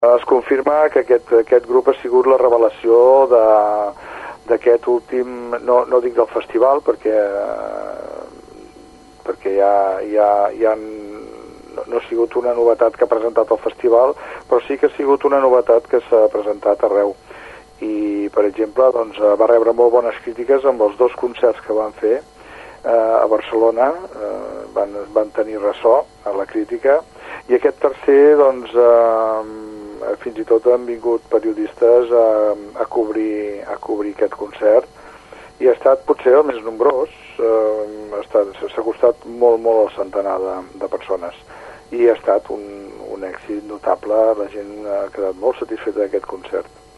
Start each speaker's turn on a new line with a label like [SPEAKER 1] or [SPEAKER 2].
[SPEAKER 1] Es confirma que aquest grup ha sigut la revelació d'aquest últim, no dic del festival, perquè ja no ha sigut una novetat que ha presentat el festival, però sí que ha sigut una novetat que s'ha presentat arreu. I, per exemple, doncs, va rebre molt bones crítiques amb els 2 concerts que van fer a Barcelona, van tenir ressò a la crítica, i aquest tercer, doncs, fins i tot han vingut periodistes a cobrir aquest concert, i ha estat potser el més nombrós, s'ha costat molt al centenar de persones, i ha estat un èxit notable, la gent ha quedat molt satisfeta d'aquest concert.